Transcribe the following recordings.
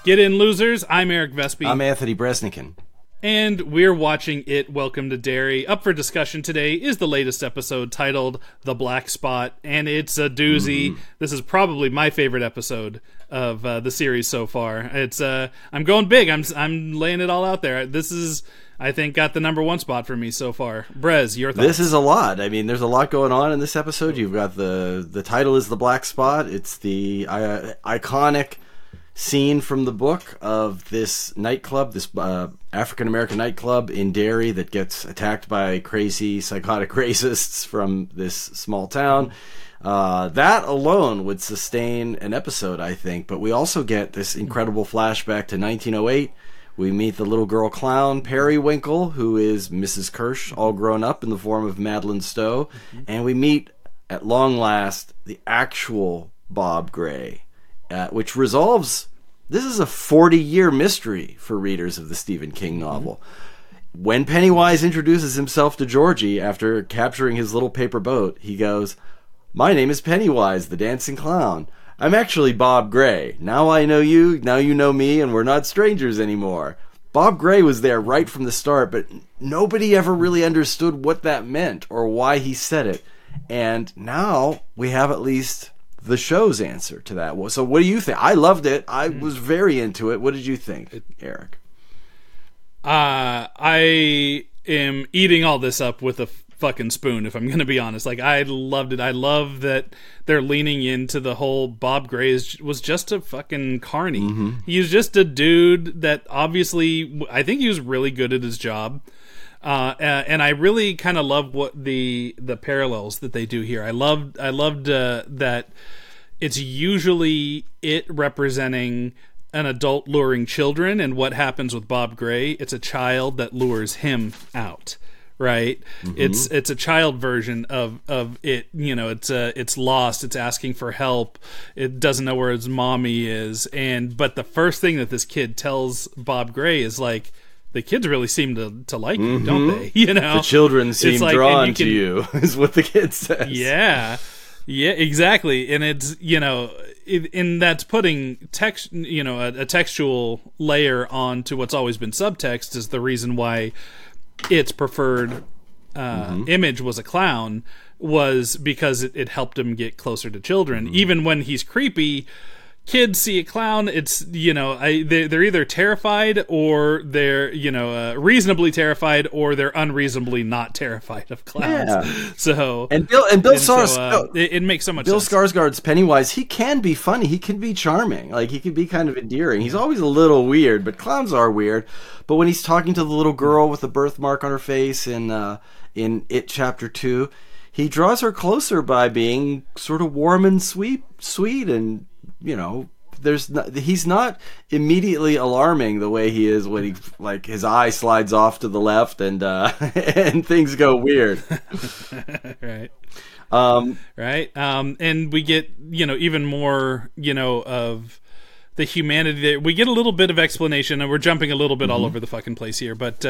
Get in, losers. I'm Eric Vespi. I'm Anthony Bresnikan. And we're watching It, Welcome to Derry. Up for discussion today is the latest episode titled The Black Spot, and it's a doozy. This is probably my favorite episode of the series so far. It's I'm going big. I'm laying it all out there. This is, I think, got the number one spot for me so far. Brez, your thoughts? This is a lot. I mean, there's a lot going on in this episode. You've got the title is The Black Spot. It's the iconic scene from the book of this nightclub, this African-American nightclub in Derry that gets attacked by crazy psychotic racists from this small town. That alone would sustain an episode, I think. But we also get this incredible flashback to 1908. We meet the little girl clown, Periwinkle, who is Mrs. Kirsch, all grown up in the form of Madeline Stowe. And we meet, at long last, the actual Bob Gray, which resolves... This is a 40-year mystery for readers of the Stephen King novel. When Pennywise introduces himself to Georgie after capturing his little paper boat, he goes, "My name is Pennywise, the dancing clown. I'm actually Bob Gray. Now I know you, now you know me, and we're not strangers anymore." Bob Gray was there right from the start, but nobody ever really understood what that meant or why he said it. And now we have at least the show's answer to that. So what do you think? I loved it. I was very into it. What did you think, Eric? I am eating all this up with a fucking spoon, if I'm going to be honest. Like, I loved it. I love that they're leaning into the whole Bob Gray was just a fucking carny. He was just a dude that obviously, I think he was really good at his job. And I really kind of love what the parallels that they do here. I loved that it's usually it representing an adult luring children, and what happens with Bob Gray, it's a child that lures him out, right? It's a child version of it. You know, it's lost. It's asking for help. It doesn't know where its mommy is, but the first thing that this kid tells Bob Gray is like, the kids really seem to like you, don't they? You know, the children seem drawn to you, is what the kid says. Yeah, exactly. And it's, you know, and that's putting text, you know, a textual layer onto what's always been subtext is the reason why its preferred image was a clown, was because it helped him get closer to children. Even when he's creepy, kids see a clown, it's, you know, they're either terrified or they're, you know, reasonably terrified, or they're unreasonably not terrified of clowns. Yeah. So Bill Skarsgård, it makes so much Bill sense. Skarsgård's Pennywise, he can be funny, he can be charming, like he can be kind of endearing. He's always a little weird, but clowns are weird. But when he's talking to the little girl with the birthmark on her face in It Chapter 2, he draws her closer by being sort of warm and sweet, and, you know, he's not immediately alarming the way he is when he, like, his eye slides off to the left and and things go weird. Right. Right. And we get, you know, even more, you know, of the humanity there. We get a little bit of explanation, and we're jumping a little bit all over the fucking place here, but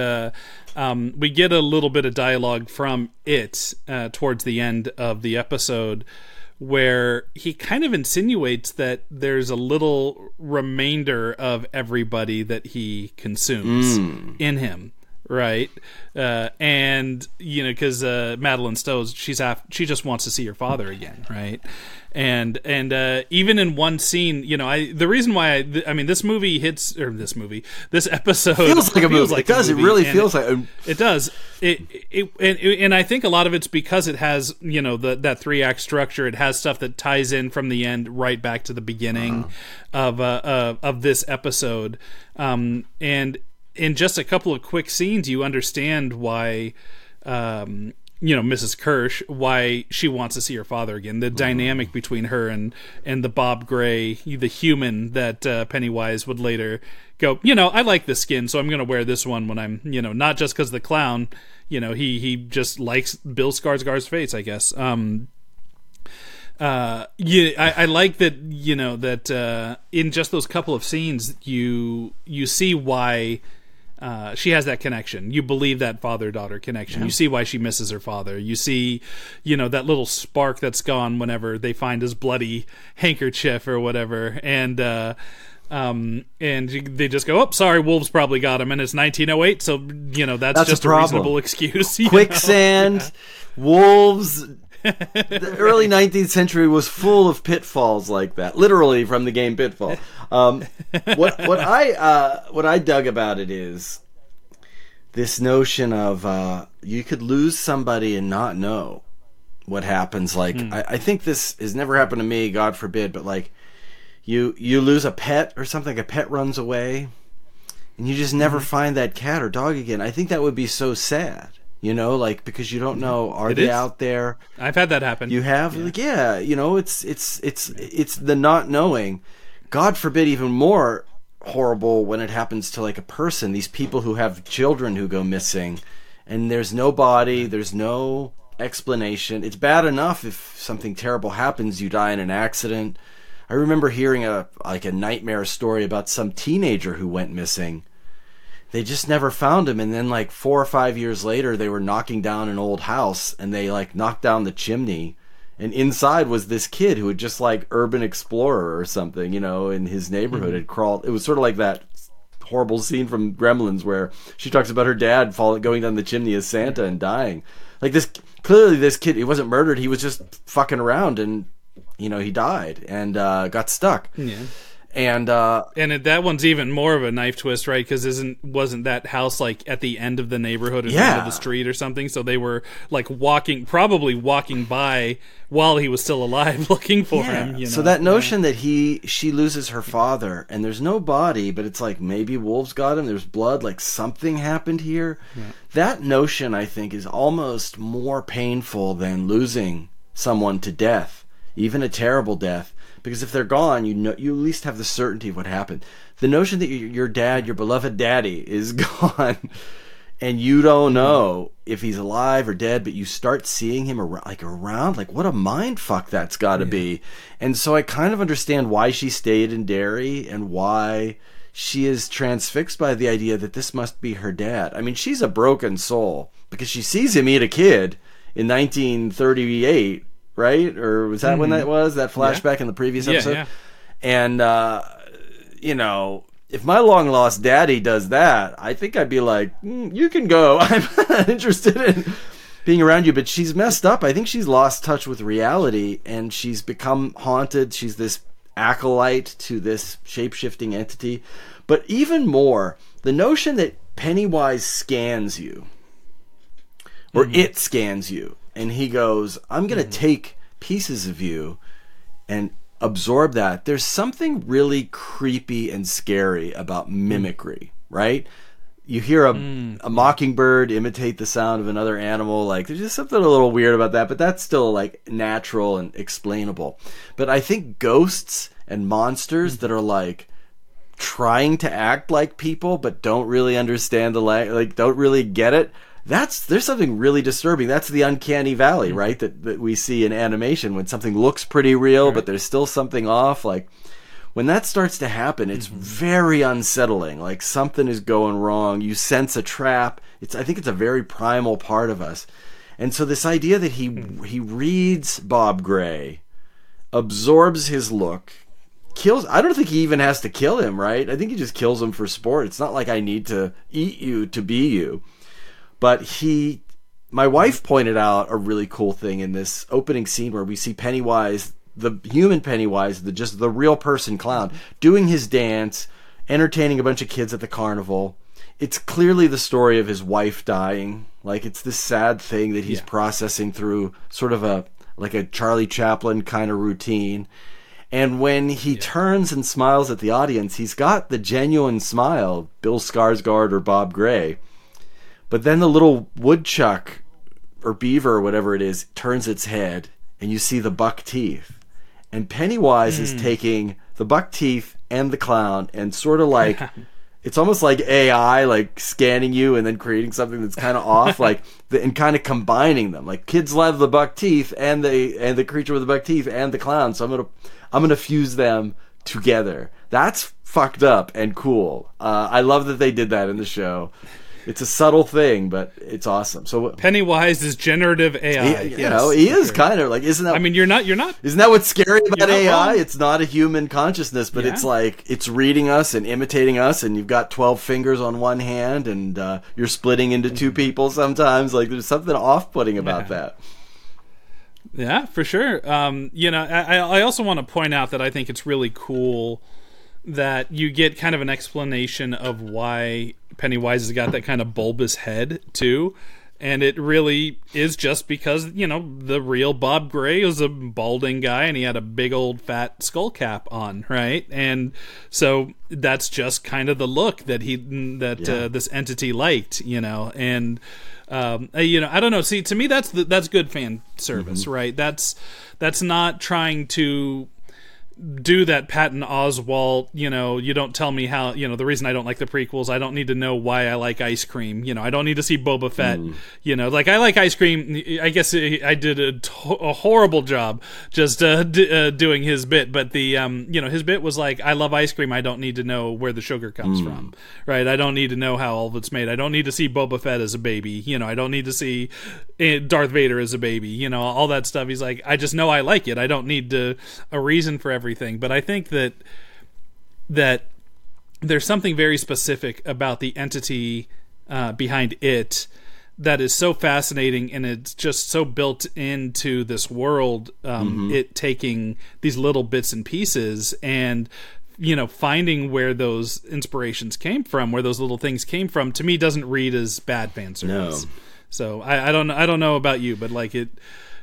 we get a little bit of dialogue from it towards the end of the episode, where he kind of insinuates that there's a little remainder of everybody that he consumes in him, right? And, you know, because Madeline Stowe, she just wants to see her father again, right? And even in one scene, you know, the reason why I mean, this episode feels like a movie. It does. It really feels like it does. And I think a lot of it's because it has, you know, that 3-act structure. It has stuff that ties in from the end right back to the beginning of this episode. And in just a couple of quick scenes, you understand why. You know, Mrs. Kirsch, why she wants to see her father again. The dynamic between her and the Bob Gray, the human that Pennywise would later go, you know, I like this skin, so I'm going to wear this one when I'm, you know, not just because the clown, you know, he just likes Bill Skarsgård's face, I guess. I like that, you know, that in just those couple of scenes, you see why she has that connection. You believe that father-daughter connection. Yeah. You see why she misses her father. You see, you know, that little spark that's gone whenever they find his bloody handkerchief or whatever. And And they just go, "Oh, sorry, wolves probably got him," and it's 1908, so that's just a reasonable excuse. Quicksand, wolves. The early 19th century was full of pitfalls like that, literally from the game Pitfall. What I dug about it is this notion of you could lose somebody and not know what happens. Like I think this has never happened to me, God forbid, but like you lose a pet or something, a pet runs away, and you just never find that cat or dog again. I think that would be so sad. Like, because you don't know, are they out there? I've had that happen. You have? Yeah. It's the not knowing. God forbid, even more horrible when it happens to like a person, these people who have children who go missing, and there's no body, there's no explanation. It's bad enough if something terrible happens, you die in an accident. I remember hearing a nightmare story about some teenager who went missing. They just never found him, and then like 4 or 5 years later, they were knocking down an old house, and they like knocked down the chimney, and inside was this kid who had just like urban explorer or something, in his neighborhood had crawled. It was sort of like that horrible scene from Gremlins where she talks about her dad going down the chimney as Santa and dying. Like this, clearly this kid, he wasn't murdered. He was just fucking around, and he died and got stuck. Yeah. And that one's even more of a knife twist, right? Because wasn't that house like at the end of the neighborhood or the end of the street or something? So they were like probably walking by while he was still alive, looking for him. So that notion that she loses her father and there's no body, but it's like maybe wolves got him. There's blood, like something happened here. Yeah. That notion, I think, is almost more painful than losing someone to death, even a terrible death. Because if they're gone, you at least have the certainty of what happened. The notion that your dad, your beloved daddy, is gone, and you don't know if he's alive or dead, but you start seeing him around, like what a mind fuck that's got to be. And so I kind of understand why she stayed in Derry and why she is transfixed by the idea that this must be her dad. I mean, she's a broken soul because she sees him eat a kid in 1938. Right? Or was that when that was? That flashback in the previous episode? Yeah. And, if my long-lost daddy does that, I think I'd be like, you can go. I'm not interested in being around you. But she's messed up. I think she's lost touch with reality, and she's become haunted. She's this acolyte to this shape-shifting entity. But even more, the notion that Pennywise scans you, or it scans you, and he goes, I'm going to take pieces of you and absorb that. There's something really creepy and scary about mimicry, right? You hear a mockingbird imitate the sound of another animal. Like, there's just something a little weird about that, but that's still like natural and explainable. But I think ghosts and monsters that are like trying to act like people but don't really understand don't really get it, there's something really disturbing. That's the uncanny valley, right? That we see in animation when something looks pretty real, but there's still something off. Like when that starts to happen, it's very unsettling. Like something is going wrong. You sense a trap. I think it's a very primal part of us. And so this idea that he reads Bob Gray, absorbs his look, kills. I don't think he even has to kill him, right? I think he just kills him for sport. It's not like I need to eat you to be you. But my wife pointed out a really cool thing in this opening scene where we see Pennywise, the human Pennywise, the real person clown, doing his dance, entertaining a bunch of kids at the carnival. It's clearly the story of his wife dying. Like, it's this sad thing that he's processing through sort of a Charlie Chaplin kind of routine. And when he turns and smiles at the audience, he's got the genuine smile, Bill Skarsgård or Bob Gray. But then the little woodchuck or beaver or whatever it is turns its head, and you see the buck teeth. And Pennywise is taking the buck teeth and the clown and sort of like, it's almost like AI, like scanning you and then creating something that's kind of off, and kind of combining them. Like kids love the buck teeth and the creature with the buck teeth and the clown, so I'm gonna fuse them together. That's fucked up and cool. I love that they did that in the show. It's a subtle thing, but it's awesome. So Pennywise is generative AI. He is kind of like, isn't that? I mean, you're not. Isn't that what's scary about AI? Wrong. It's not a human consciousness, but it's like it's reading us and imitating us, and you've got 12 fingers on one hand, and you're splitting into two people sometimes. Like there's something off-putting about that. Yeah, for sure. I also want to point out that I think it's really cool that you get kind of an explanation of why Pennywise has got that kind of bulbous head too, and it really is just because the real Bob Gray was a balding guy and he had a big old fat skull cap on, right? And so that's just kind of the look that this entity liked, and I don't know. See, to me, that's good fan service, right? That's not trying to do that Patton Oswalt, you don't tell me how, the reason I don't like the prequels, I don't need to know why I like ice cream, I don't need to see Boba Fett, like I like ice cream. I guess I did a horrible job just doing his bit, but the his bit was like, I love ice cream, I don't need to know where the sugar comes from, right? I don't need to know how all of it's made. I don't need to see Boba Fett as a baby, I don't need to see Darth Vader as a baby, all that stuff. He's like, I just know I like it, I don't need a reason for everything. But I think that there's something very specific about the entity behind it that is so fascinating, and it's just so built into this world, it taking these little bits and pieces and finding where those inspirations came from, where those little things came from, to me doesn't read as bad fan service. No. So I don't know about you, but like it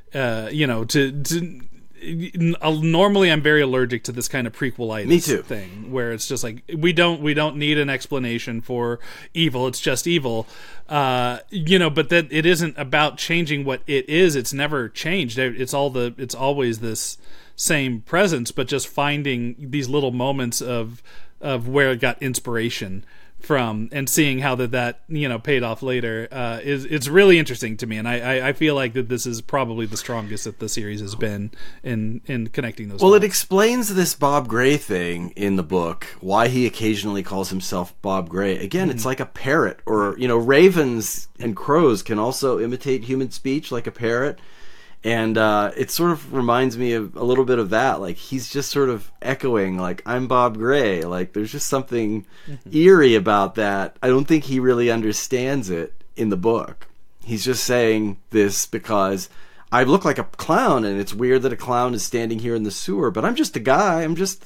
normally I'm very allergic to this kind of prequelitis thing, where it's just like we don't need an explanation for evil, it's just evil, but that it isn't about changing what it is. It's never changed. It's always this same presence, but just finding these little moments of where it got inspiration from, and seeing how that paid off later it's really interesting to me, and I feel like that this is probably the strongest that the series has been in connecting those. Well, it explains this Bob Gray thing in the book, why he occasionally calls himself Bob Gray. Again, it's like a parrot, or ravens and crows can also imitate human speech like a parrot. And it sort of reminds me of a little bit of that. Like, he's just sort of echoing, like, I'm Bob Gray. Like, there's just something eerie about that. I don't think he really understands it in the book. He's just saying this because I look like a clown, and it's weird that a clown is standing here in the sewer, but I'm just a guy.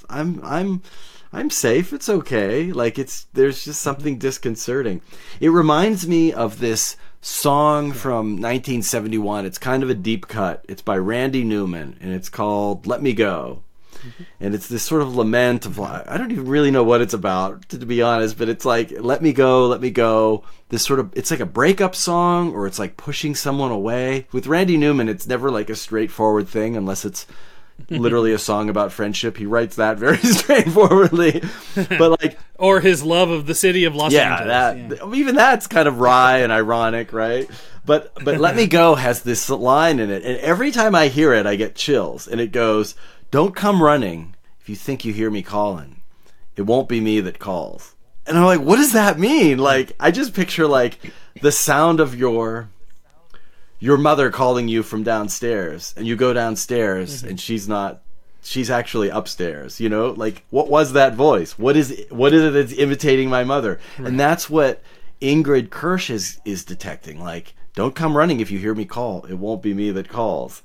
I'm safe. It's okay. Like, there's just something disconcerting. It reminds me of this song from 1971. It's kind of a deep cut. It's by Randy Newman, and it's called Let Me Go. And it's this sort of lament of, I don't even really know what it's about, to be honest, but it's like, let me go, let me go. This sort of, it's like a breakup song, or it's like pushing someone away. With Randy Newman, it's never like a straightforward thing, unless it's literally a song about friendship. He writes that very straightforwardly, but like, or his love of the city of Los Angeles. Even that's kind of wry and ironic, right? But Let Me Go has this line in it, and every time I hear it, I get chills. And it goes, "Don't come running if you think you hear me calling. It won't be me that calls." And I'm like, what does that mean? Like, I just picture like the sound of your mother calling you from downstairs, and you go downstairs and she's actually upstairs, like, what was that voice? What is it that's imitating my mother? Right. And that's what Ingrid Kirsch is detecting. Like, don't come running if you hear me call. It won't be me that calls.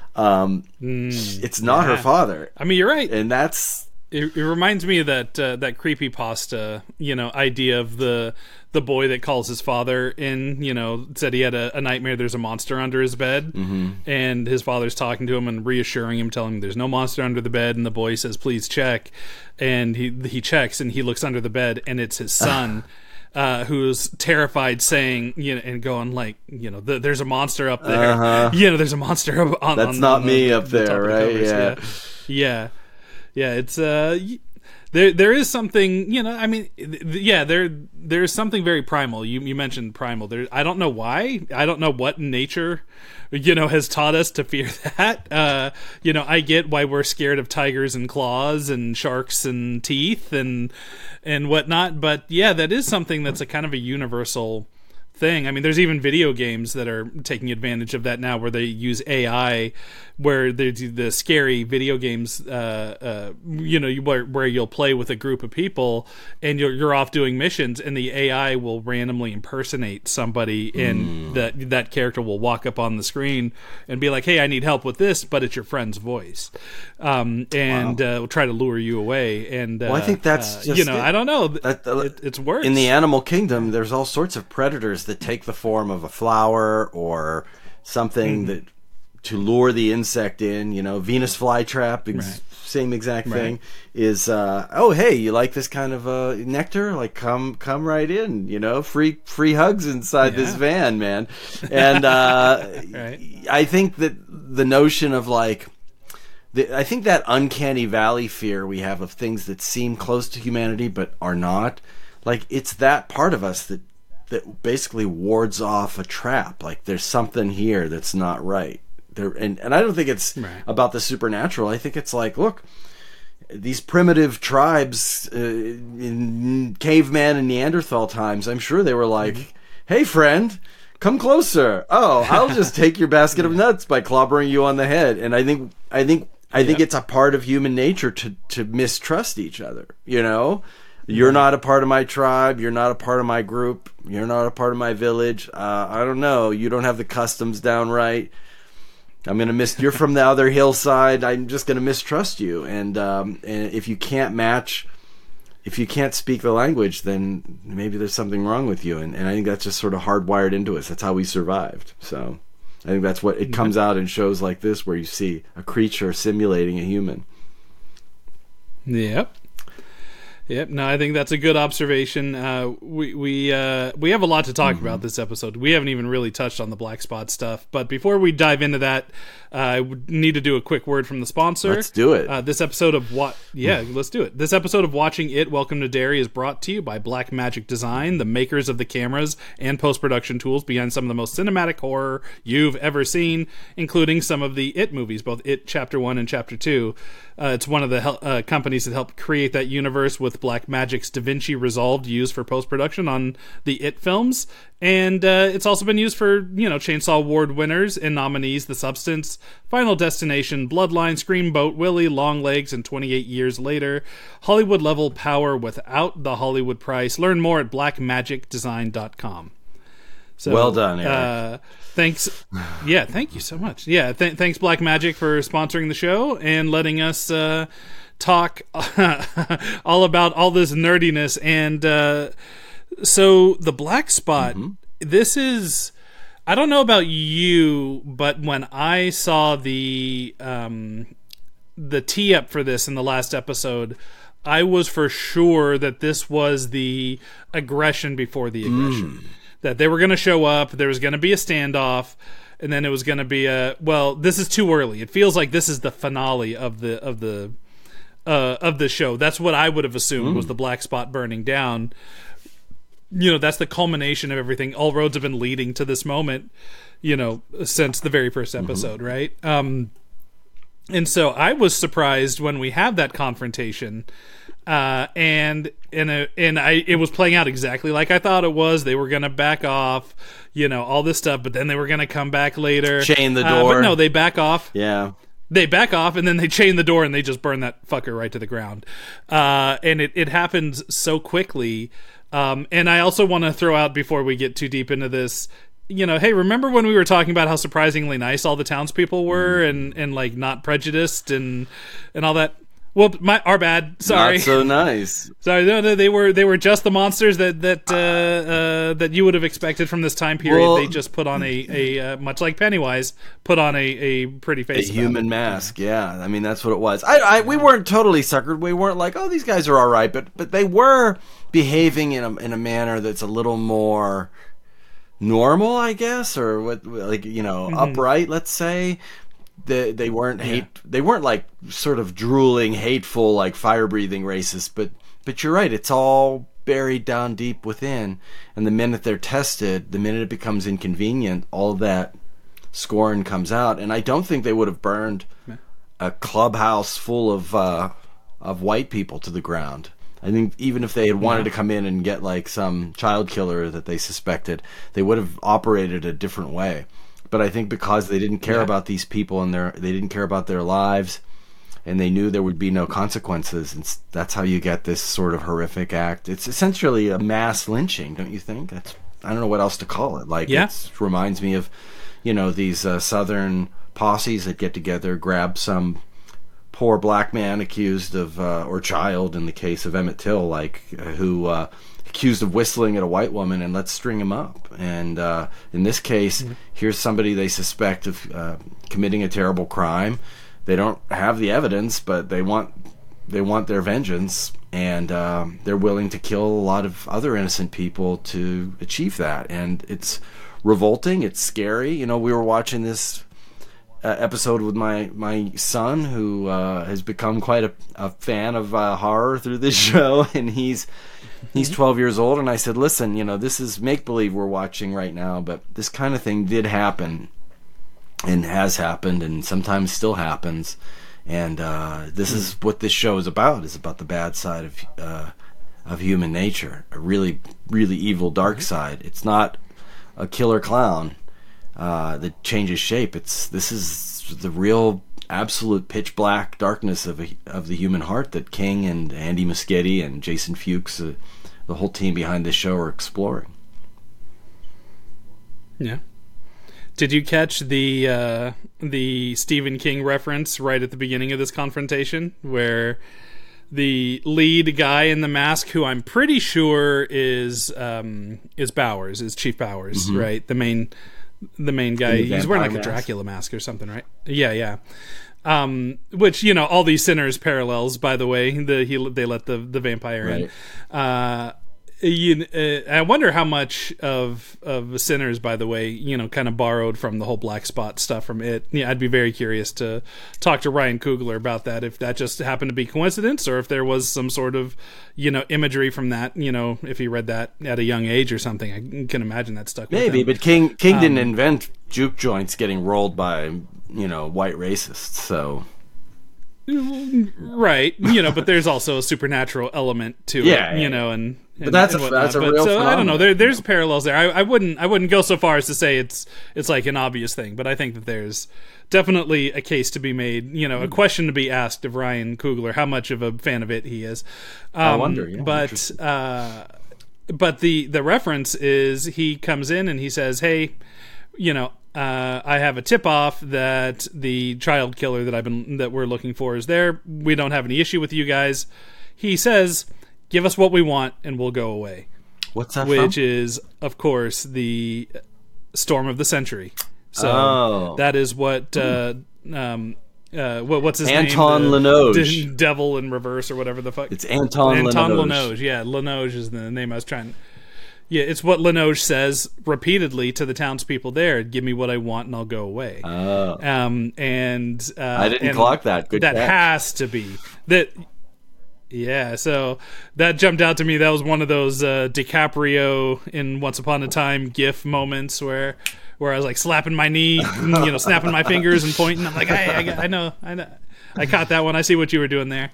It's not her father. I mean, you're right. And that's... It reminds me of that creepypasta, idea of the boy that calls his father in, said he had a nightmare, there's a monster under his bed, and his father's talking to him and reassuring him, telling him there's no monster under the bed, and the boy says, please check, and he checks, and he looks under the bed, and it's his son, who's terrified, saying, and going like, there's a monster up there, there's a monster on. That's not me up there, right? Yeah. Yeah, it's there is something, I mean, there's something very primal. You mentioned primal. I don't know why. I don't know what nature, has taught us to fear that. I get why we're scared of tigers and claws and sharks and teeth and whatnot. But yeah, that is something that's a kind of a universal thing. I mean, there's even video games that are taking advantage of that now, where they use AI, where they do the scary video games, where you'll play with a group of people and you're off doing missions, and the AI will randomly impersonate somebody, and that character will walk up on the screen and be like, "Hey, I need help with this," but it's your friend's voice, will try to lure you away. And I think that's just I don't know. It's worse. In the animal kingdom, there's all sorts of predators that take the form of a flower or something that to lure the insect in. Venus flytrap, same exact thing. Is hey, you like this kind of nectar? Like come right in. Free hugs inside this van, man. And I think that the notion of I think that uncanny valley fear we have of things that seem close to humanity but are not, it's that part of us that basically wards off a trap. There's something here that's not right. And I don't think it's about the supernatural. I think it's look, these primitive tribes in caveman and Neanderthal times, I'm sure they were like, "Hey, friend, come closer. Oh, I'll just take your basket of nuts by clobbering you on the head." And I think it's a part of human nature to mistrust each other. You're not a part of my tribe. You're not a part of my group. You're not a part of my village. I don't know. You don't have the customs down right. I'm going to you're from the other hillside. I'm just going to mistrust you. And if you can't speak the language, then maybe there's something wrong with you. And I think that's just sort of hardwired into us. That's how we survived. So I think that's what it comes out in shows like this, where you see a creature simulating a human. Yep. No, I think that's a good observation. We have a lot to talk about this episode. We haven't even really touched on the black spot stuff. But before we dive into that, I need to do a quick word from the sponsor. Let's do it. Let's do it. This episode of Watching It, Welcome to Derry is brought to you by Blackmagic Design, the makers of the cameras and post-production tools behind some of the most cinematic horror you've ever seen, including some of the It movies, both It Chapter 1 and Chapter 2. It's one of the companies that helped create that universe with Blackmagic's DaVinci Resolve used for post-production on the It films. And it's also been used for, Chainsaw Award winners and nominees The Substance, Final Destination, Bloodline, Screamboat, Willie, Longlegs, and 28 Years Later. Hollywood-level power without the Hollywood price. Learn more at blackmagicdesign.com. So, well done, Eric. Thanks. Yeah, thank you so much. Yeah, thanks Blackmagic for sponsoring the show and letting us talk all about all this nerdiness. And so the black spot, this is, I don't know about you, but when I saw the tee up for this in the last episode, I was for sure that this was the aggression before the aggression. That they were going to show up, there was going to be a standoff, and then it was going to be this is too early. It feels like this is the finale of the show. That's what I would have assumed was the black spot burning down. That's the culmination of everything. All roads have been leading to this moment, since the very first episode, right? And so I was surprised when we had that confrontation. It was playing out exactly like I thought it was. They were going to back off, all this stuff, but then they were going to come back later. Chain the door. But no, they back off. Yeah. They back off, and then they chain the door, and they just burn that fucker right to the ground. And it happens so quickly. And I also want to throw out, before we get too deep into this, hey, remember when we were talking about how surprisingly nice all the townspeople were and like not prejudiced and all that? Well, our bad. Sorry. Not so nice. Sorry, no, they were just the monsters that you would have expected from this time period. Well, they just put on a much like Pennywise, put on a pretty face. A human mask, yeah. I mean, that's what it was. We weren't totally suckered. We weren't like, oh, these guys are all right, but they were behaving in a manner that's a little more normal, I guess, or what, like, upright, let's say. They weren't they weren't like sort of drooling, hateful, like fire breathing racists, but you're right, it's all buried down deep within, and the minute they're tested, the minute it becomes inconvenient, all that scorn comes out. And I don't think they would have burned a clubhouse full of white people to the ground. I think even if they had wanted to come in and get like some child killer that they suspected, they would have operated a different way. But I think because they didn't care about these people and they didn't care about their lives, and they knew there would be no consequences, and that's how you get this sort of horrific act. It's essentially a mass lynching, don't you think? I don't know what else to call it. Like, it reminds me of, these southern posses that get together, grab some poor black man accused of, or child in the case of Emmett Till, who accused of whistling at a white woman, and let's string him up. And in this case, here's somebody they suspect of committing a terrible crime. They don't have the evidence, but they want their vengeance, and they're willing to kill a lot of other innocent people to achieve that. And it's revolting. It's scary. We were watching this episode with my son, who has become quite a fan of horror through this show, and he's 12 years old. And I said, listen, this is make-believe we're watching right now, but this kind of thing did happen and has happened and sometimes still happens. And this is what this show is about the bad side of human nature, a really, really evil dark side. It's not a killer clown that changes shape. This is the real absolute pitch black darkness of the human heart that King and Andy Muschietti and Jason Fuchs, the whole team behind this show, are exploring. Yeah. Did you catch the Stephen King reference right at the beginning of this confrontation, where the lead guy in the mask, who I'm pretty sure is Bowers, is Chief Bowers, right? The main guy. He's wearing like a Dracula mask or something, right? Yeah. Which, all these Sinners parallels, by the way. They let the vampire in. I wonder how much of Sinners, by the way, kind of borrowed from the whole black spot stuff from it. Yeah, I'd be very curious to talk to Ryan Coogler about that, if that just happened to be coincidence, or if there was some sort of, imagery from that, if he read that at a young age or something. I can imagine that stuck with him. Maybe, but King didn't invent juke joints getting rolled by, white racists, so... Right, but there's also a supernatural element to it, but that's a real phenomenon. I don't know. There's parallels there. I wouldn't go so far as to say it's like an obvious thing, but I think that there's definitely a case to be made. A question to be asked of Ryan Coogler, how much of a fan of it he is. I wonder. Yeah, but the reference is, he comes in and he says, "Hey, I have a tip-off that the child killer that we're looking for is there. We don't have any issue with you guys." He says, "Give us what we want and we'll go away." What's that Which from? is, of course, the Storm of the Century. So that is what what's his name? Anton Lenoge. Devil in Reverse or whatever the fuck. It's Anton Lenoge. Yeah, Lenoge is the name I was trying. Yeah, it's what Lenoge says repeatedly to the townspeople there. "Give me what I want and I'll go away." Oh. I didn't clock that. Good that catch. Has to be that. Yeah, so that jumped out to me. That was one of those DiCaprio in Once Upon a Time GIF moments where I was like slapping my knee, snapping my fingers and pointing. I'm like, I know, I caught that one. I see what you were doing there.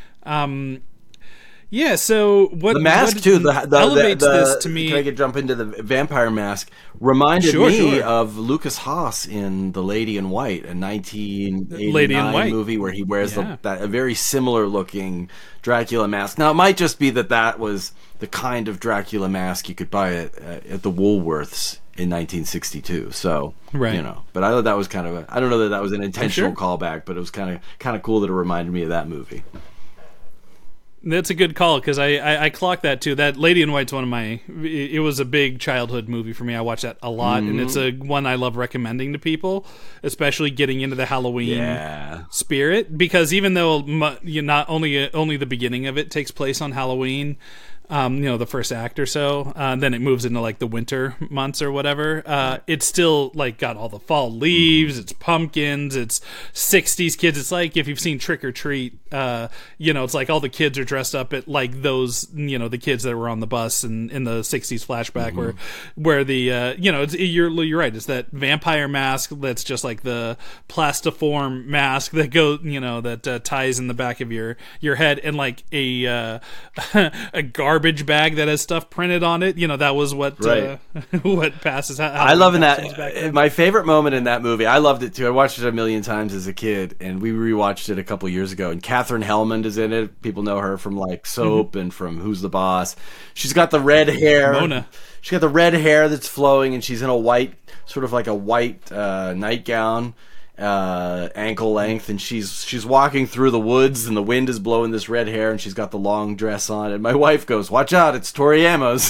Yeah, so the mask too? Elevates this to me. Can I jump into the vampire mask? Reminded me of Lucas Haas in The Lady in White, a 1989 movie where he wears a very similar looking Dracula mask. Now it might just be that was the kind of Dracula mask you could buy at the Woolworths in 1962. So right. But I thought that was kind of I don't know that was an intentional callback, but it was kind of cool that it reminded me of that movie. That's a good call, because I clocked that too. That Lady in White's one of my... It was a big childhood movie for me. I watched that a lot, and it's a one I love recommending to people, especially getting into the Halloween spirit. Because even though not only the beginning of it takes place on Halloween, The first act or so. Then it moves into like the winter months or whatever. It's still like got all the fall leaves, it's pumpkins, it's 60s kids. It's like if you've seen Trick or Treat, it's like all the kids are dressed up at like those, the kids that were on the bus in the 60s flashback where the, you're right. It's that vampire mask that's just like the plastiform mask that goes, that ties in the back of your head, and like a garbage bag that has stuff printed on it. That was what what passes. I love in that. My favorite moment in that movie. I loved it too. I watched it a million times as a kid, and we rewatched it a couple years ago. And Katherine Hellman is in it. People know her from like Soap and from Who's the Boss. She's got the red hair. Mona. She's got the red hair that's flowing, and she's in a white, sort of like a white nightgown. Ankle length, and she's walking through the woods, and the wind is blowing this red hair, and she's got the long dress on, and my wife goes, "Watch out, it's Tori Amos."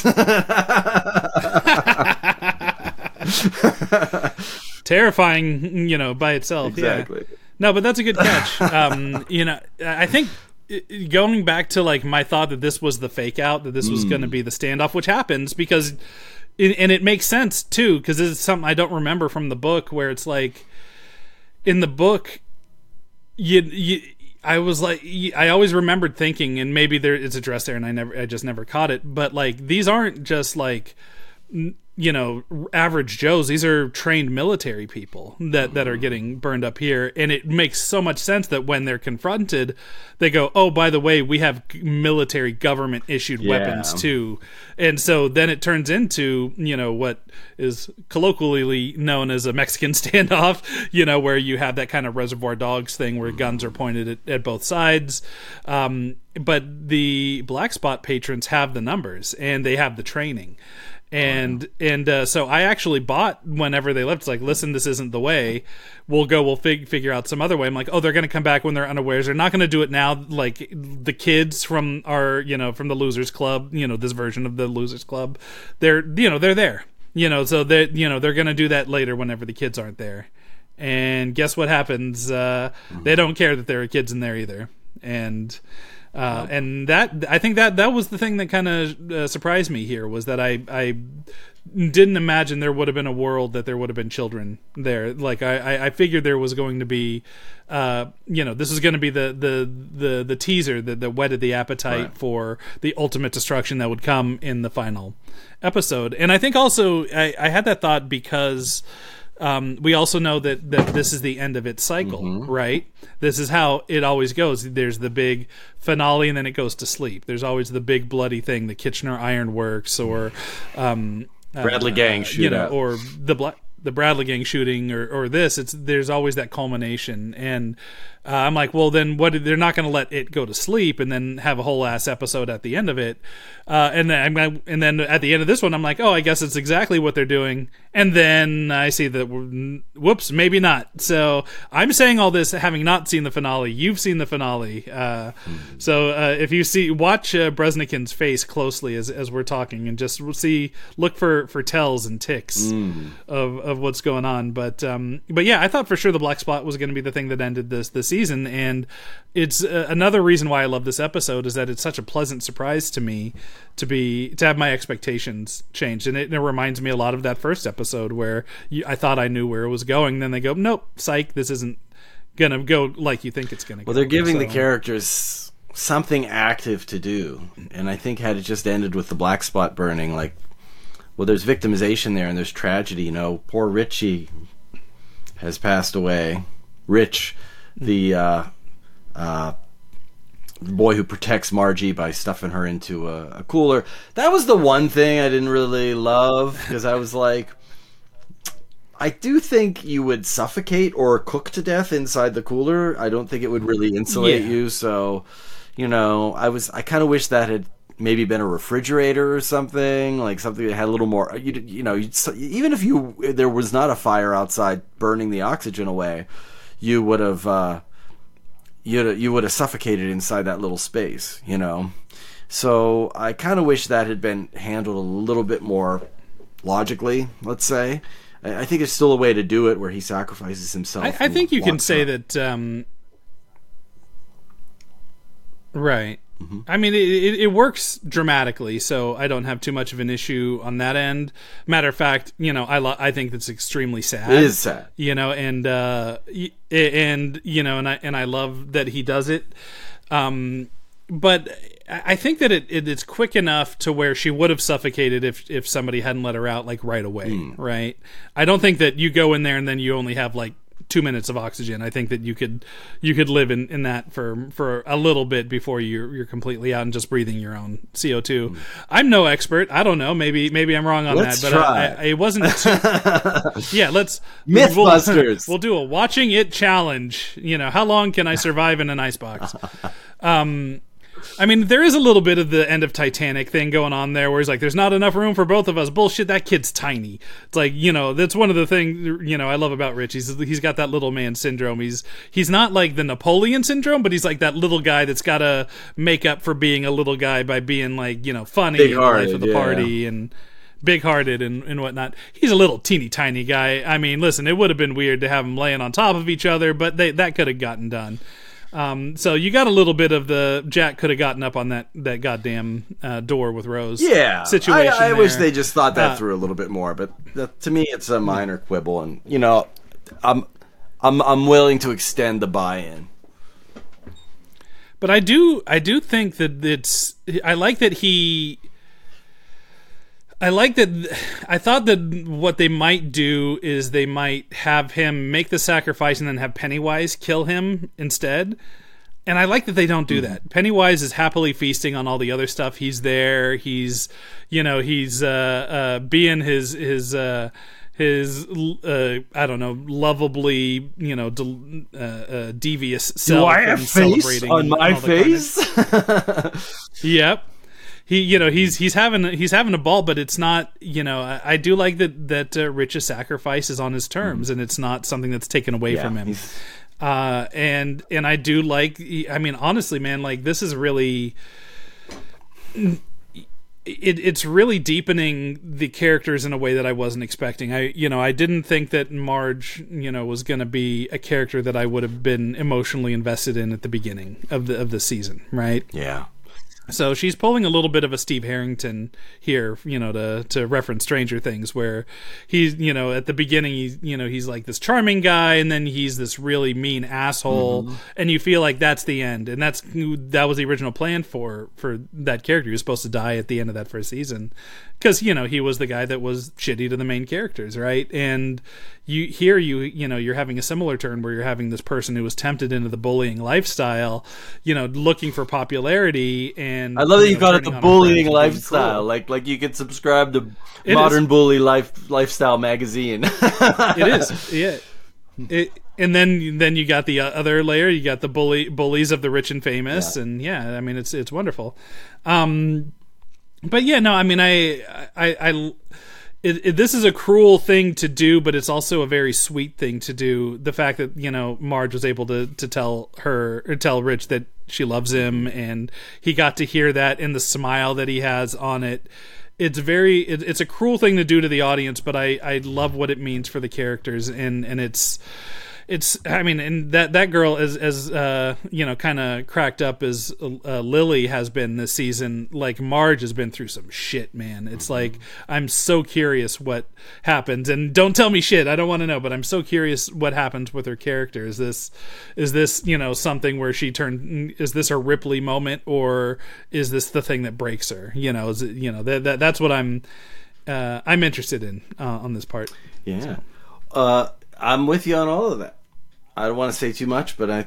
Terrifying, by itself. Exactly. Yeah. No, but that's a good catch. I think going back to like my thought that this was the fake out, that this was going to be the standoff, which happens because, and it makes sense too, because this is something I don't remember from the book, where it's like, in the book, I was like, I always remembered thinking, and maybe it's addressed there, and I just never caught it. But like, these aren't just like, average Joes. These are trained military people that are getting burned up here, and it makes so much sense that when they're confronted, they go, "Oh, by the way, we have military government issued weapons too." And so then it turns into what is colloquially known as a Mexican standoff, where you have that kind of Reservoir Dogs thing where guns are pointed at both sides. But the Black Spot patrons have the numbers, and they have the training. And so I actually bought whenever they left. It's like, listen, this isn't the way. We'll figure out some other way. I'm like, oh, they're going to come back when they're unawares. They're not going to do it now. Like the kids from our, from the Losers Club, this version of the Losers Club, they're there, so they're going to do that later whenever the kids aren't there. And guess what happens? They don't care that there are kids in there either. And that, I think that was the thing that kind of surprised me here, was that I didn't imagine there would have been a world that there would have been children there. Like I figured there was going to be, this is going to be the teaser that whetted the appetite for the ultimate destruction that would come in the final episode. And I think also I had that thought because we also know that this is the end of its cycle, right? This is how it always goes. There's the big finale, and then it goes to sleep. There's always the big bloody thing, the Kitchener Iron Works, or Bradley Gang shootout, or the Bradley Gang shooting, or this. There's always that culmination, and I'm like, well, then what? They're not going to let it go to sleep and then have a whole ass episode at the end of it. And then at the end of this one, I'm like, oh, I guess it's exactly what they're doing. And then I see that, whoops, maybe not. So I'm saying all this having not seen the finale. You've seen the finale. So if you watch Bresnikan's face closely as we're talking, and just look for tells and ticks of what's going on. But yeah, I thought for sure the Black Spot was going to be the thing that ended this season. And it's another reason why I love this episode is that it's such a pleasant surprise to me to have my expectations changed, and it reminds me a lot of that first episode where I thought I knew where it was going. Then they go, nope, psych, this isn't gonna go like you think it's gonna go. Well, they're giving the characters something active to do, and I think had it just ended with the Black Spot burning, like, well, there's victimization there and there's tragedy. Poor Richie has passed away. Rich, the boy who protects Margie by stuffing her into a cooler. That was the one thing I didn't really love, because I was like, I do think you would suffocate or cook to death inside the cooler. I don't think it would really insulate you. So, I kind of wish that had maybe been a refrigerator or something, like something that had a little more, even if there was not a fire outside burning the oxygen away, you would have, you would have suffocated inside that little space, So I kind of wish that had been handled a little bit more logically, let's say. I think there's still a way to do it where he sacrifices himself. I think you can say that... right. I mean, it works dramatically, so I don't have too much of an issue on that end. Matter of fact, I think that's extremely sad. It is sad, and I love that he does it. But I think that it's quick enough to where she would have suffocated if somebody hadn't let her out like right away, right? I don't think that you go in there and then you only have like 2 minutes of oxygen. I think that you could live in that for a little bit before you're completely out and just breathing your own CO2. I'm no expert. I don't know. Maybe I'm wrong on let's that. But try. It wasn't. Yeah, let's Mythbusters. We'll do a watching it challenge. How long can I survive in an icebox? I mean, there is a little bit of the end of Titanic thing going on there where he's like, there's not enough room for both of us. Bullshit, that kid's tiny. It's like, that's one of the things, I love about Rich. He's got that little man syndrome. He's not like the Napoleon syndrome, but he's like that little guy that's got to make up for being a little guy by being like, funny in the life of the party and big-hearted and whatnot. He's a little teeny tiny guy. I mean, listen, it would have been weird to have them laying on top of each other, but that could have gotten done. So you got a little bit of the Jack could have gotten up on that goddamn door with Rose. Yeah, situation. I wish they just thought that through a little bit more. But to me, it's a minor quibble, and I'm willing to extend the buy-in. But I do think that I thought that what they might do is they might have him make the sacrifice and then have Pennywise kill him instead. And I like that they don't do that. Pennywise is happily feasting on all the other stuff. He's there. He's being his I don't know, lovably, devious self. Do I have face on my face? Yep. He's having a ball, but it's not, I do like that Rich's sacrifice is on his terms and it's not something that's taken away from him. And I do like, I mean, honestly, man, like this is really, it's really deepening the characters in a way that I wasn't expecting. I didn't think that Marge, was going to be a character that I would have been emotionally invested in at the beginning of the season, right? Yeah. So she's pulling a little bit of a Steve Harrington here, to reference Stranger Things, where he's, at the beginning, he's like this charming guy, and then he's this really mean asshole, and you feel like that's the end, and that was the original plan for that character. He was supposed to die at the end of that first season, because he was the guy that was shitty to the main characters, right? And you're having a similar turn where you're having this person who was tempted into the bullying lifestyle, looking for popularity. And I love that you called it the bullying lifestyle. Cool. Like you could subscribe to Modern Bully Lifestyle magazine. It is, yeah. And then you got the other layer. You got the bullies of the rich and famous, and I mean it's wonderful. But yeah, no, I mean this is a cruel thing to do, but it's also a very sweet thing to do. The fact that Marge was able to tell Rich that she loves him, and he got to hear that in the smile that he has on it. It's a cruel thing to do to the audience, but I love what it means for the characters, and it's I mean, and that girl as kind of cracked up as Lily has been this season. Like Marge has been through some shit, man. It's like I'm so curious what happens, and don't tell me shit. I don't want to know, but I'm so curious what happens with her character. Is this something where she turned? Is this a Ripley moment, or is this the thing that breaks her? Is it, that's what I'm interested in on this part. Yeah. I'm with you on all of that. I don't want to say too much, but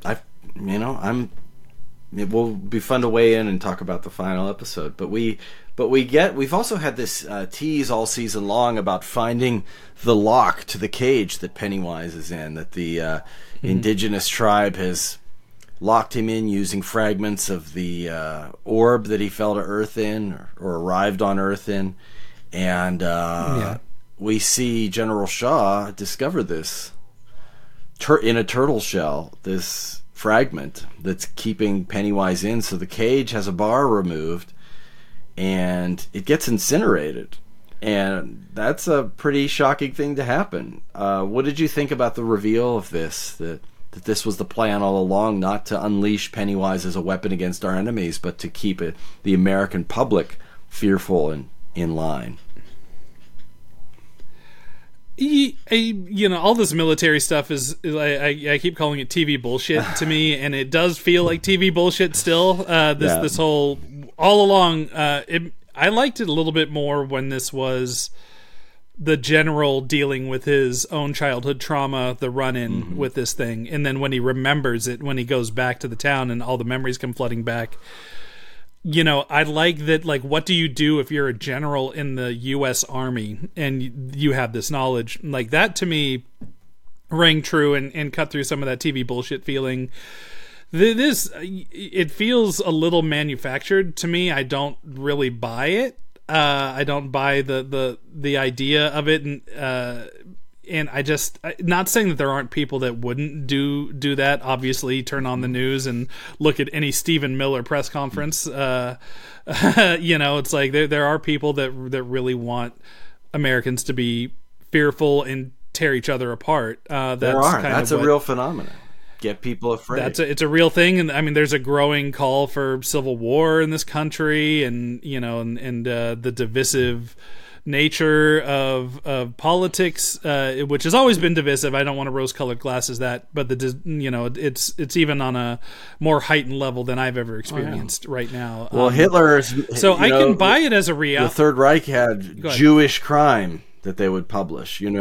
it will be fun to weigh in and talk about the final episode. But we've also had this tease all season long about finding the lock to the cage that Pennywise is in, that the indigenous tribe has locked him in using fragments of the orb that he fell to Earth in, or arrived on Earth in, and we see General Shaw discover this in a turtle shell, this fragment that's keeping Pennywise in. So the cage has a bar removed, and it gets incinerated. And that's a pretty shocking thing to happen. What did you think about the reveal of this? That that this was the plan all along, not to unleash Pennywise as a weapon against our enemies, but to keep the American public fearful and in line. All this military stuff is I keep calling it TV bullshit to me, and it does feel like TV bullshit still. This whole all along. I liked it a little bit more when this was the general dealing with his own childhood trauma, the run-in with this thing, and then when he remembers it, when he goes back to the town and all the memories come flooding back. I like that, like, what do you do if you're a general in the U.S. Army and you have this knowledge? Like, that to me rang true and cut through some of that TV bullshit feeling. It feels a little manufactured to me. I don't really buy it. I don't buy the idea of it, and I just, not saying that there aren't people that wouldn't do that. Obviously, turn on the news and look at any Stephen Miller press conference. It's like there are people that really want Americans to be fearful and tear each other apart. That's a real phenomenon. Get people afraid. It's a real thing, and I mean, there's a growing call for civil war in this country, and the divisive nature of politics, which has always been divisive. I don't want to rose-colored glasses that, but it's even on a more heightened level than I've ever experienced right now. Well, Hitler is, I can buy it as a reality. The Third Reich had Jewish crime that they would publish, when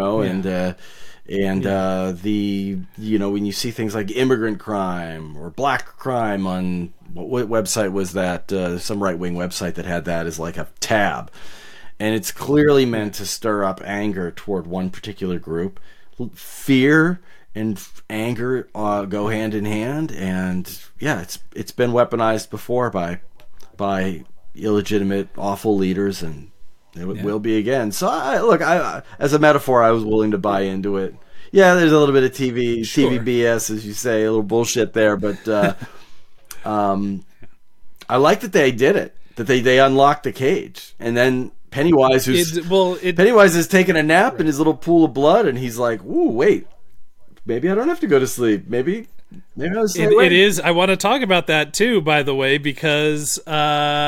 you see things like immigrant crime or black crime on what website was that? Some right-wing website that had that as like a tab. And it's clearly meant to stir up anger toward one particular group. Fear and anger go hand in hand, and it's been weaponized before by illegitimate, awful leaders, and it will be again. So I as a metaphor, I was willing to buy into it. Yeah, there's a little bit of TV BS, as you say, a little bullshit there, but I like that they did it. That they unlocked the cage, and then Pennywise, Pennywise is taking a nap in his little pool of blood, and he's like, "Ooh, wait, maybe I don't have to go to sleep. Maybe I'll stay awake." It is. I want to talk about that too, by the way, because look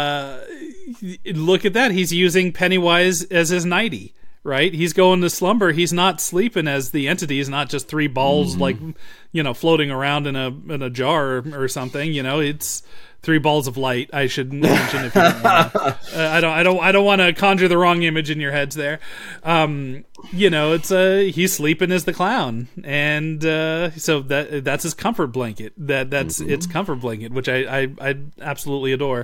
at that. He's using Pennywise as his nightie, right? He's going to slumber. He's not sleeping as the entity. He's not just three balls floating around in a jar or something. It's three balls of light, I should mention. If you don't know. I don't want to conjure the wrong image in your heads there. It's he's sleeping as the clown, and so that's his comfort blanket. That's its comfort blanket, which I absolutely adore.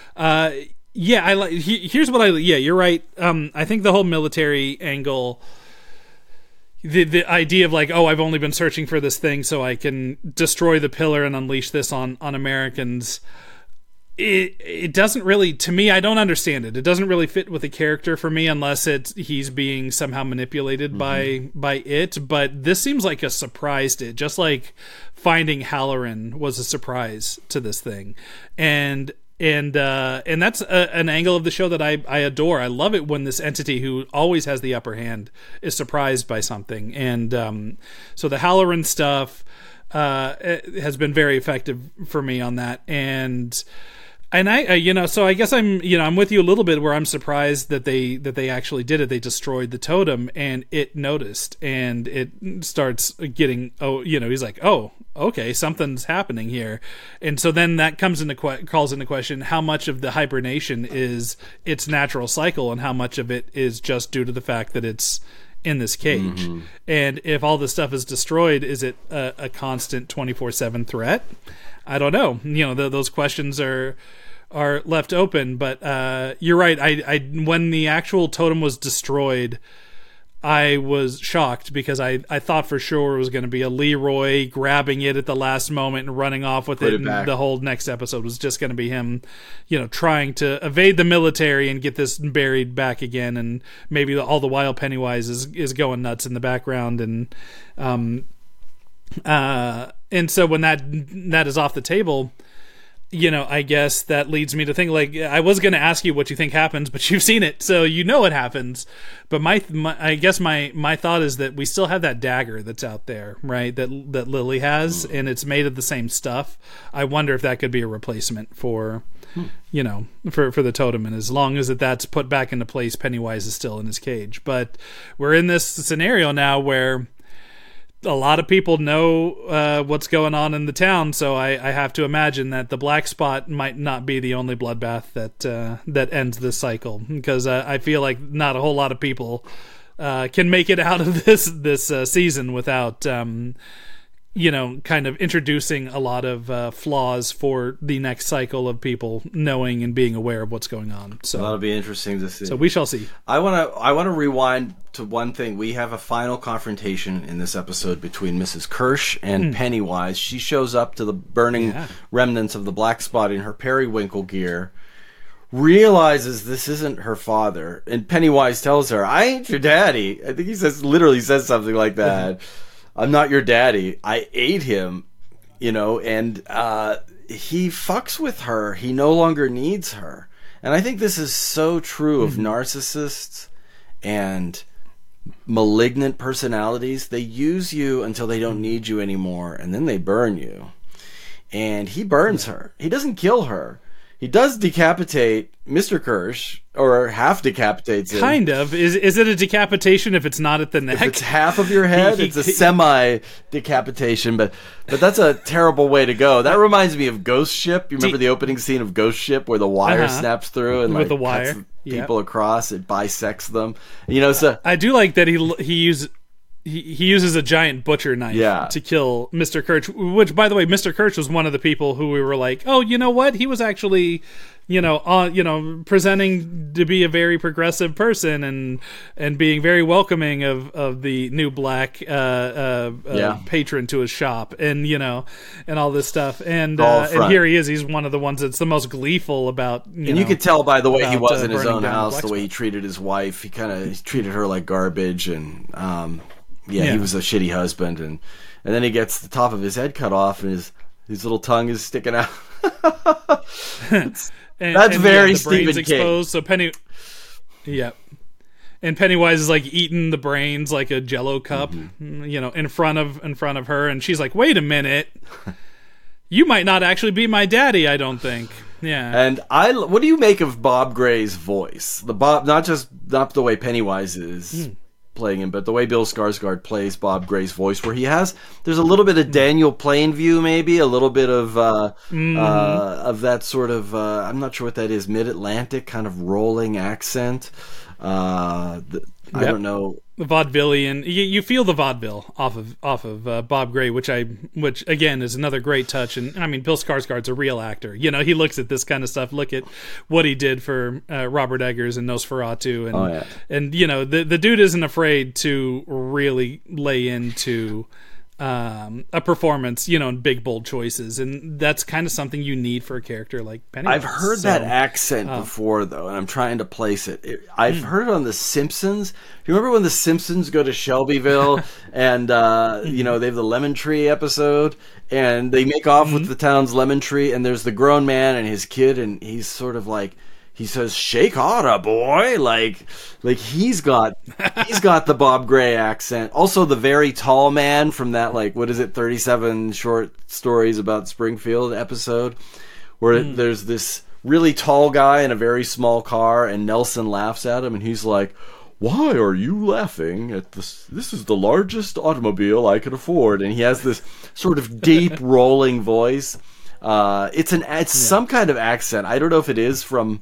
Here's what you're right. I think the whole military angle, the idea of like, I've only been searching for this thing so I can destroy the pillar and unleash this on Americans. It doesn't really, to me, I don't understand it. It doesn't really fit with the character for me unless he's being somehow manipulated by it. But this seems like a surprise to it, just like finding Halloran was a surprise to this thing. And that's an angle of the show that I adore. I love it when this entity who always has the upper hand is surprised by something. And so the Halloran stuff has been very effective for me on that. And I so I guess I'm with you a little bit where I'm surprised that they actually did it. They destroyed the totem and it noticed, and it starts getting, he's like, oh, okay, something's happening here. And so then that calls into question how much of the hibernation is its natural cycle and how much of it is just due to the fact that it's in this cage. And if all this stuff is destroyed, is it a constant 24/7 threat? I don't know. Those questions are left open, but you're right. I when the actual totem was destroyed, I was shocked because I thought for sure it was going to be a Leroy grabbing it at the last moment and running off with it, and the whole next episode was just going to be him, trying to evade the military and get this buried back again, and maybe all the while Pennywise is going nuts in the background, and so when that is off the table, I guess that leads me to think, like, I was going to ask you what you think happens, but you've seen it, so you know it happens. But I guess my thought is that we still have that dagger that's out there, right? That Lily has, and it's made of the same stuff. I wonder if that could be a replacement for, for the totem, and as long as that's put back into place, Pennywise is still in his cage. But we're in this scenario now where a lot of people know what's going on in the town, so I have to imagine that the black spot might not be the only bloodbath that ends this cycle, because I feel like not a whole lot of people can make it out of this season without kind of introducing a lot of flaws for the next cycle of people knowing and being aware of what's going on. So that'll be interesting to see. So we shall see. I want to rewind to one thing. We have a final confrontation in this episode between Mrs. Kirsch and Pennywise. She shows up to the burning remnants of the black spot in her periwinkle gear, realizes this isn't her father, and Pennywise tells her, "I ain't your daddy." I think he literally says something like that. "I'm not your daddy. I ate him," and he fucks with her. He no longer needs her. And I think this is so true of narcissists and malignant personalities. They use you until they don't need you anymore, and then they burn you. And he burns her. He doesn't kill her. He does decapitate Mr. Kirsch, or half decapitates him. Kind of. Is it a decapitation if it's not at the neck? If it's half of your head, it's a semi-decapitation, but that's a terrible way to go. That reminds me of Ghost Ship. You remember the opening scene of Ghost Ship where the wire snaps through and with the cuts wire people across? It bisects them. So I do like that he uses a giant butcher knife to kill Mr. Kirsch, which, by the way, Mr. Kirsch was one of the people who we were like, oh, you know what? He was actually, presenting to be a very progressive person and being very welcoming of the new black patron to his shop, and all this stuff. And here he is. He's one of the ones that's the most gleeful about. And you could tell by the way he was in his own house, the way he treated his wife. He kind of treated her like garbage, and he was a shitty husband, and then he gets the top of his head cut off, and his little tongue is sticking out. That's very Stephen King. Exposed, so and Pennywise is like eating the brains like a Jello cup, in front of her, and she's like, "Wait a minute, you might not actually be my daddy. I don't think." Yeah. And what do you make of Bob Gray's voice? Not the way Pennywise is playing him, but the way Bill Skarsgård plays Bob Gray's voice, where there's a little bit of Daniel Plainview, maybe a little bit of that sort of I'm not sure what that is, mid-Atlantic kind of rolling accent. I don't know, the vaudevillian. You feel the vaudeville off of Bob Gray, which again is another great touch. And I mean, Bill Skarsgård's a real actor. He looks at this kind of stuff. Look at what he did for Robert Eggers and Nosferatu, and the dude isn't afraid to really lay into a performance, and big bold choices, and that's kind of something you need for a character like Pennywise. I've heard that accent before, though, and I'm trying to place it. I've heard it on The Simpsons. Do you remember when The Simpsons go to Shelbyville and they have the lemon tree episode, and they make off with the town's lemon tree, and there's the grown man and his kid, and he's sort of like, he says, "Shake harder, boy!" Like he's got the Bob Gray accent. Also, the very tall man from that 37 short stories about Springfield episode, where there's this really tall guy in a very small car, and Nelson laughs at him, and he's like, "Why are you laughing at this? This is the largest automobile I could afford." And he has this sort of deep rolling voice. It's some kind of accent. I don't know if it is from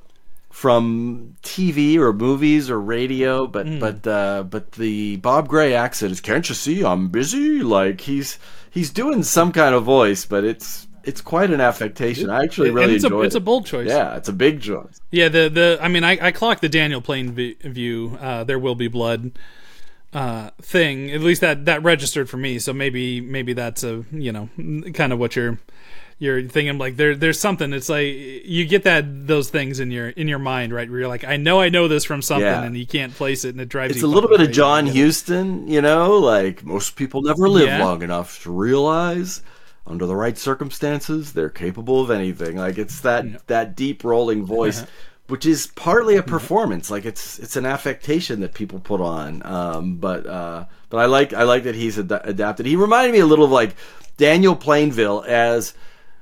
TV or movies or radio, but the Bob Gray accent is, "Can't you see I'm busy?" Like he's doing some kind of voice, but it's quite an affectation. I actually really enjoy it. It's a bold choice. Yeah, it's a big choice. Yeah, I clocked the Daniel Plainview "There Will Be Blood" thing. At least that registered for me. So maybe that's a kind of what you're thinking, like there's something. It's like you get those things in your mind, right? Where you're like, I know this from something, and you can't place it, and it drives you. It's a little bit of John Huston, like most people never live long enough to realize under the right circumstances, they're capable of anything. Like, it's that deep rolling voice, which is partly a performance. Like, it's an affectation that people put on. But I like that he's adapted. He reminded me a little of like Daniel Plainview as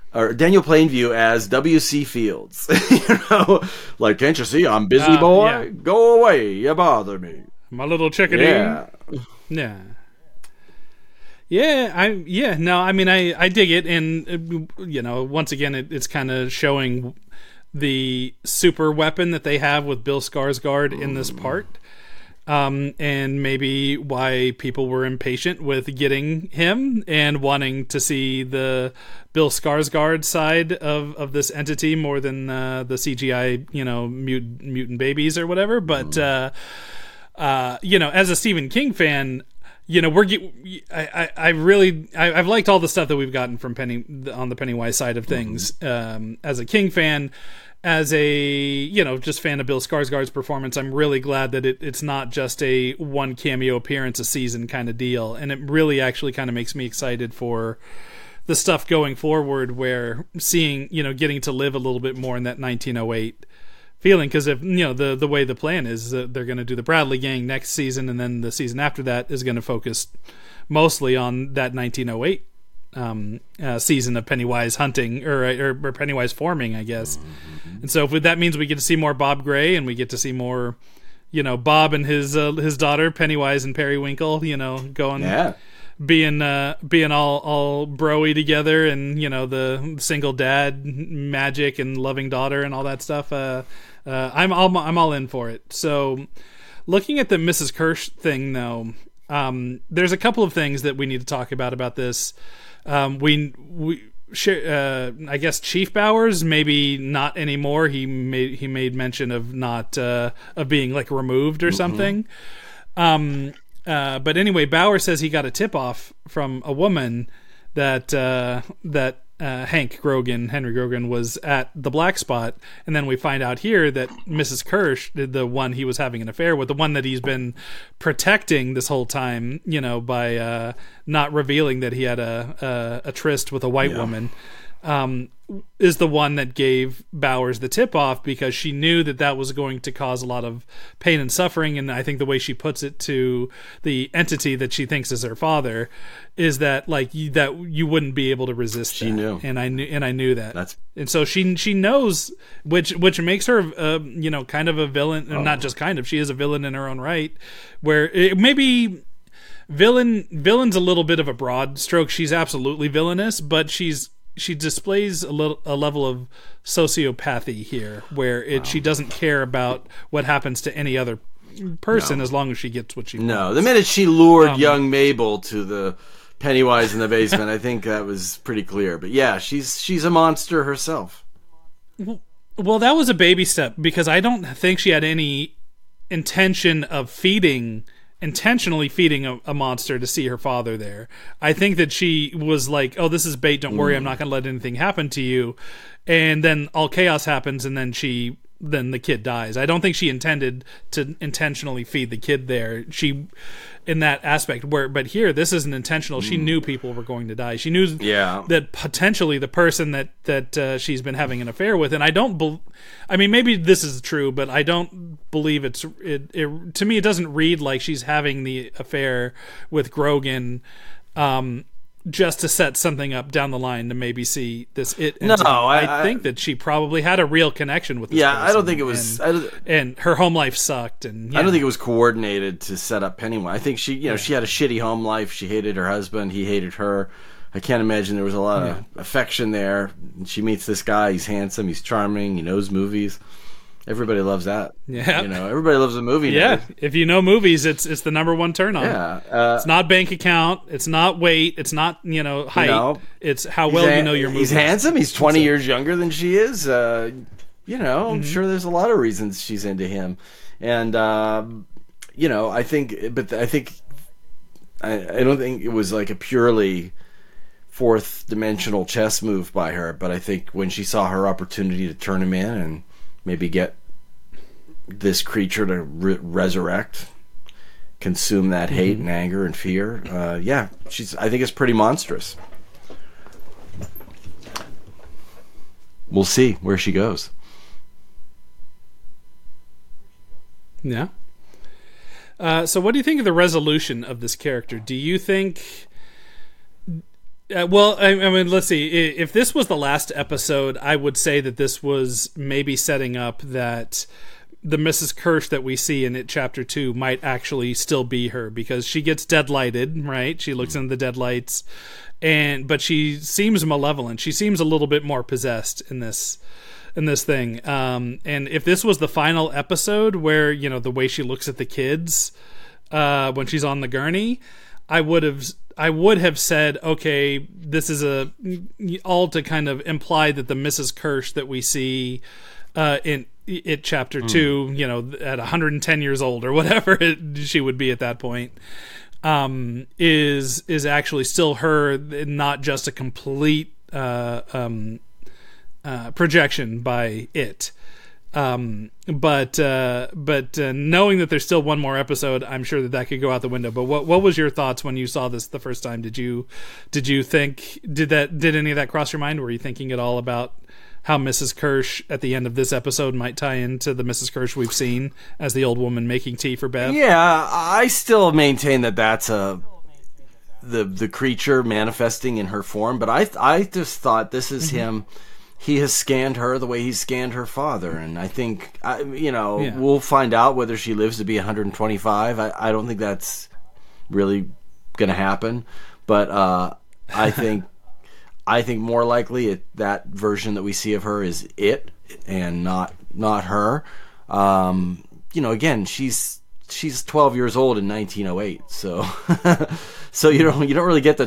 W.C. Fields. Like, can't you see I'm busy, boy? Yeah. Go away, you bother me. My little chickadee. Yeah. No, I mean, I dig it, and once again, it's kind of showing the super weapon that they have with Bill Skarsgård in this part, and maybe why people were impatient with getting him and wanting to see the Bill Skarsgård side of this entity more than the CGI, mutant babies or whatever. But as a Stephen King fan, I've liked all the stuff that we've gotten from on the Pennywise side of things. As a King fan, as a just fan of Bill Skarsgård's performance, I'm really glad that it's not just a one cameo appearance a season kind of deal, and it really actually kind of makes me excited for the stuff going forward, where seeing getting to live a little bit more in that 1908 feeling, because if the way the plan is, they're going to do the Bradley Gang next season, and then the season after that is going to focus mostly on that 1908 season of Pennywise hunting or Pennywise forming, I guess. And so if that means we get to see more Bob Gray, and we get to see more Bob and his daughter Pennywise and Periwinkle going being all broy together, and the single dad magic and loving daughter and all that stuff. I'm all in for it. So, looking at the Mrs. Kirsch thing, though, there's a couple of things that we need to talk about this. I guess Chief Bowers, maybe not anymore. He made mention of not of being like removed or something. But anyway, Bauer says he got a tip-off from a woman that Henry Grogan, was at the Black Spot, and then we find out here that Mrs. Kirsch, the one he was having an affair with, the one that he's been protecting this whole time, by not revealing that he had a tryst with a white woman, is the one that gave Bowers the tip-off, because she knew that was going to cause a lot of pain and suffering. And I think the way she puts it to the entity that she thinks is her father is that that you wouldn't be able to resist. She knew, and I knew that. And so she knows, which makes her kind of a villain, and not just kind of. She is a villain in her own right. Where maybe villain's a little bit of a broad stroke. She's absolutely villainous, but she displays a level of sociopathy here, where she doesn't care about what happens to any other person as long as she gets what she wants. No, the minute she lured young Mabel to the Pennywise in the basement, I think that was pretty clear. But yeah, she's a monster herself. Well, that was a baby step, because I don't think she had any intention of intentionally feeding a monster to see her father there. I think that she was like, oh, this is bait, don't worry, I'm not going to let anything happen to you. And then all chaos happens, and then the kid dies. I don't think she intended to intentionally feed the kid there. In that aspect, but here, this isn't intentional. She knew people were going to die. She knew that potentially the person that she's been having an affair with, and I mean, maybe this is true, but I don't believe it. To me, it doesn't read like she's having the affair with Grogan, just to set something up down the line to maybe see this. I think that she probably had a real connection with this person. I don't think it was, and her home life sucked. And I don't think it was coordinated to set up Pennywise. I think she had a shitty home life. She hated her husband. He hated her. I can't imagine there was a lot of affection there. And she meets this guy. He's handsome. He's charming. He knows movies. Everybody loves that. Yeah, everybody loves a movie. Yeah, nerd. If you know movies, it's the number one turn on. Yeah, it's not bank account. It's not weight. It's not height. No. It's how well you know your movies. He's handsome. He's 20 years younger than she is. I'm sure there's a lot of reasons she's into him, and I don't think it was like a purely fourth dimensional chess move by her. But I think when she saw her opportunity to turn him in and maybe get this creature to resurrect, consume that hate and anger and fear. I think it's pretty monstrous. we'll see where she goes. Yeah. So what do you think of the resolution of this character? Do you think... well, I mean, let's see. If this was the last episode, I would say that this was maybe setting up that the Mrs. Kirsch that we see in it, Chapter 2, might actually still be her, because she gets deadlighted, right? She looks into the deadlights, but she seems malevolent. She seems a little bit more possessed in this thing. And if this was the final episode where, you know, the way she looks at the kids when she's on the gurney, I would have said, okay, this is all to kind of imply that the Mrs. Kirsch that we see in it Chapter 2, you know, at 110 years old or whatever she would be at that point, is actually still her, not just a complete projection by it. But knowing that there's still one more episode, I'm sure that could go out the window. But what was your thoughts when you saw this the first time? Did you think, did any of that cross your mind? Were you thinking at all about how Mrs. Kirsch at the end of this episode might tie into the Mrs. Kirsch we've seen as the old woman making tea for Bev? Yeah, I still maintain that that's the creature manifesting in her form. But I just thought this is him. He has scanned her the way he scanned her father, and I think we'll find out whether she lives to be 125. I don't think that's really going to happen, but I think more likely that version that we see of her is it, and not her. Again, she's 12 years old in 1908, so so you don't really get the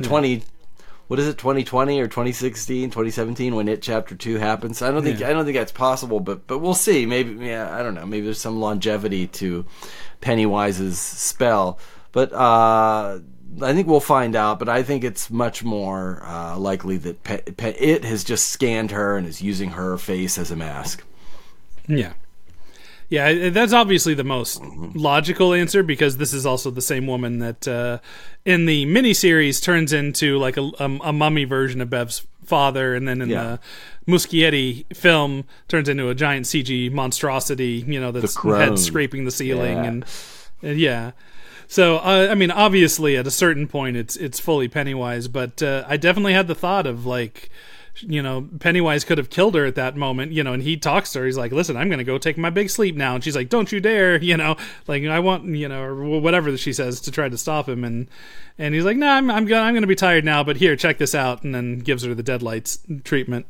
2020 or 2016, 2017 when it Chapter 2 happens. I don't think that's possible, but we'll see. Maybe I don't know. Maybe there's some longevity to Pennywise's spell, but I think we'll find out. But I think it's much more likely that it has just scanned her and is using her face as a mask. Yeah. Yeah, that's obviously the most logical answer, because this is also the same woman that in the miniseries turns into like a mummy version of Bev's father, and then in the Muschietti film turns into a giant CG monstrosity, you know, that's head scraping the ceiling. And so I mean, obviously at a certain point it's fully Pennywise, but I definitely had the thought of, like, you know, Pennywise could have killed her at that moment, you know, and he talks to her. He's like, listen, I'm going to go take my big sleep now. And she's like, don't you dare, you know, like, I want, you know, or whatever she says to try to stop him. And he's like, no, I'm going to be tired now, but here, check this out. And then gives her the deadlights treatment.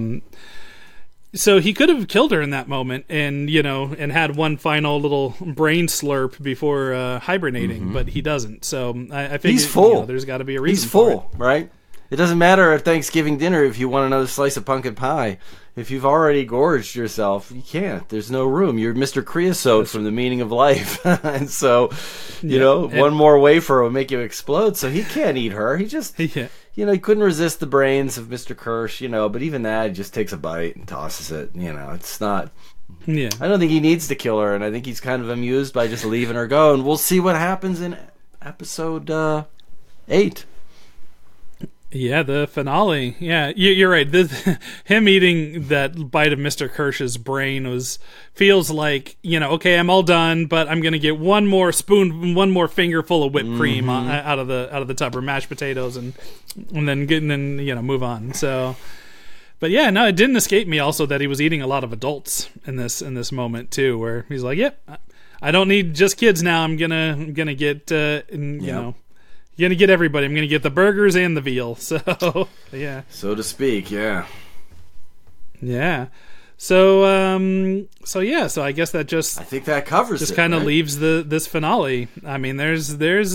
So he could have killed her in that moment and, you know, and had one final little brain slurp before hibernating, but he doesn't. So I think he's full. You know, there's got to be a reason. He's full, right? It doesn't matter at Thanksgiving dinner if you want another slice of pumpkin pie. If you've already gorged yourself, you can't. There's no room. You're Mr. Creosote from The Meaning of Life. And so, you know, one more wafer will make you explode. So he can't eat her. He just, you know, he couldn't resist the brains of Mr. Kirsch, you know, but even that, he just takes a bite and tosses it. You know, it's not... Yeah. I don't think he needs to kill her, and I think he's kind of amused by just leaving her go. And we'll see what happens in episode 8. Yeah, the finale. Yeah, you're right. Him eating that bite of Mr. Kirsch's brain feels like, you know, okay, I'm all done, but I'm gonna get one more finger full of whipped cream out of the tub, or mashed potatoes, and then you know, move on. So, but yeah, no, it didn't escape me also that he was eating a lot of adults in this moment too, where he's like, yep, I don't need just kids now. I'm gonna get you know. You're going to get everybody. I'm going to get the burgers and the veal. So, yeah. So to speak, yeah. Yeah. So I guess that just... I think that covers just kind of leaves this finale. I mean, there's this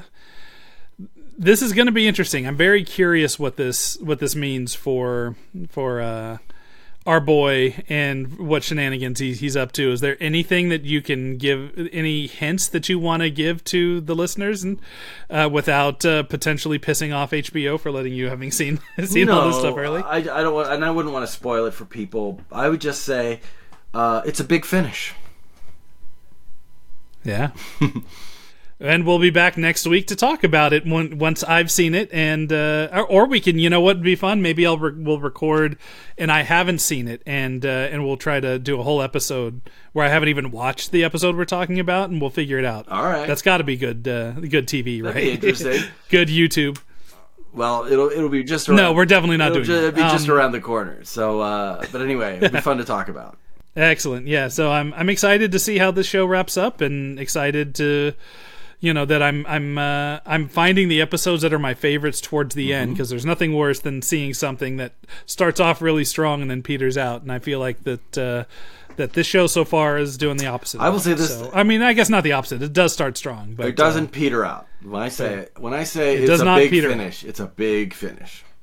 is going to be interesting. I'm very curious what this means for our boy and what shenanigans he's up to. Is there anything that you can give, any hints that you want to give to the listeners, and without potentially pissing off HBO for letting you having seen all this stuff early? I don't want, and I wouldn't want to spoil it for people. I would just say it's a big finish. Yeah. And we'll be back next week to talk about it once I've seen it, and or we can, what would be fun? Maybe we'll record, and I haven't seen it, and we'll try to do a whole episode where I haven't even watched the episode we're talking about, and we'll figure it out. All right, that's got to be good TV, That'd right? Be interesting. Good YouTube. Well, it'll be just around, no, we're definitely not doing it. It'll be just around the corner. So, but anyway, it'll be fun to talk about. Excellent. Yeah. So I'm excited to see how this show wraps up, and excited to. That I'm finding the episodes that are my favorites towards the end, because there's nothing worse than seeing something that starts off really strong and then peters out. And I feel like that this show so far is doing the opposite. I will say this. So, I mean, I guess not the opposite. It does start strong, but it doesn't peter out. When I say it's does a not big peter finish, it's a big finish.